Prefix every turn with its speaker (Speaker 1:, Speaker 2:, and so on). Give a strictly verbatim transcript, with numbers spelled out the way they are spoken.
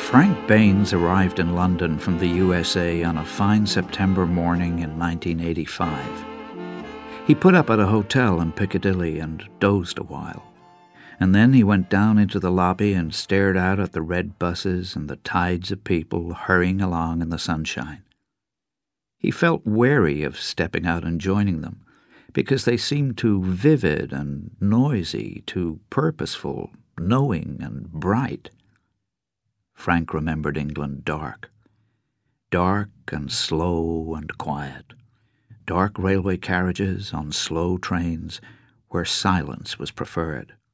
Speaker 1: Frank Baines arrived in London from the U S A on a fine September morning in nineteen eighty-five. He put up at a hotel in Piccadilly and dozed a while, and then he went down into the lobby and stared out at the red buses and the tides of people hurrying along in the sunshine. He felt wary of stepping out and joining them, because they seemed too vivid and noisy, too purposeful, knowing and bright. Frank remembered England dark. Dark and slow and quiet. Dark railway carriages on slow trains where silence was preferred.